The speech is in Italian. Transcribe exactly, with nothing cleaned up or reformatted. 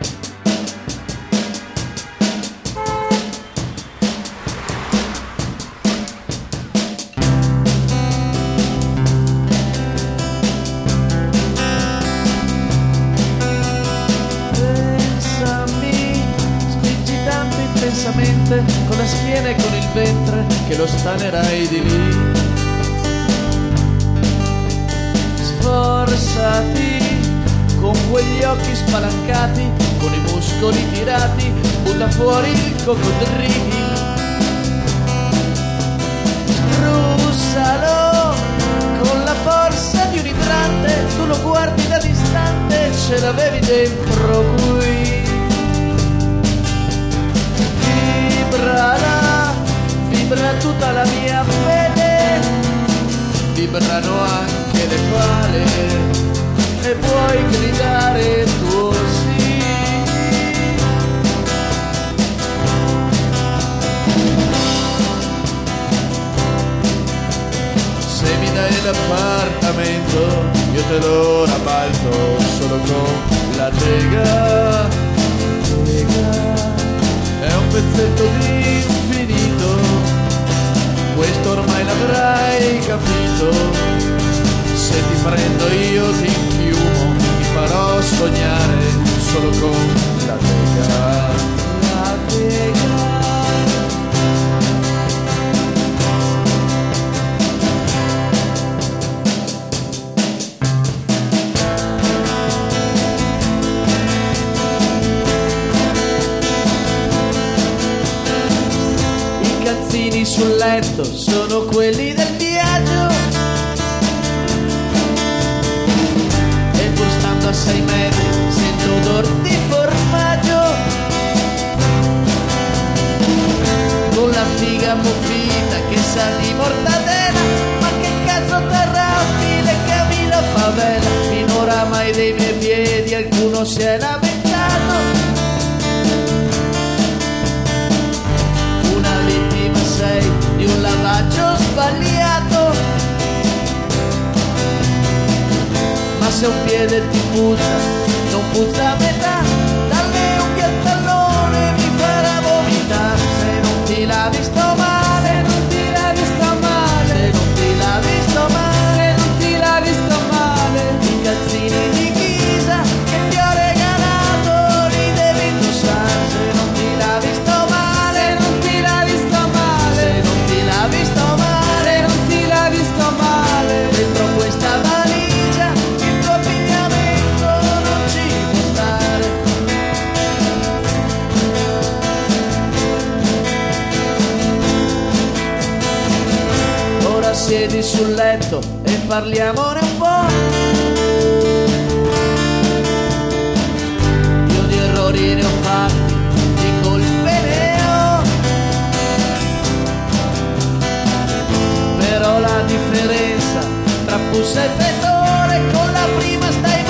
Con la schiena e con il ventre che lo stanerai di lì. Sforzati con quegli occhi spalancati, con i muscoli tirati, butta fuori il coccodrillo. Sprussalo con la forza di un idrante, tu lo guardi da distante, ce l'avevi dentro qui. Vibrala, vibra tutta la mia fede, vibrano anche le pale e puoi gridare tuo sì. Se mi dai l'appartamento io te lo rabalto solo con la tega, tega. È un pezzetto di infinito, questo ormai l'avrai capito. Se ti prendo io ti inchiumo, ti farò sognare solo con la tega, la tega. Sul letto sono quelli del viaggio, e pur stando a sei metri sento odor di formaggio. Con la figa ammuffita che sa di mortadella, ma che cazzo terrà file che la favela. Finora mai dei miei piedi alcuno si è lamentato. Una vittima sei di un lavaggio sbagliato, ma se un piede ti puzza, non puzza a metà, dalle unghie al tallone mi farà vomitare. Se non ti lavi sto male, se non ti lavi sto male, se non ti lavi sto male, se non ti lavi sto male. I calzini di ghisa che ti ho regalato li devi indossare. Se non ti lavi sto male, se non ti lavi sto male, se non ti lavi sto male, se non ti lavi sto male. Dentro questa valigia il tuo abbigliamento non ci può stare. Ora siedi sul letto e parliamone un po'. Io di errori ne ho fatti, di colpe ne ho, però la differenza tra pus e fetore, con la prima stai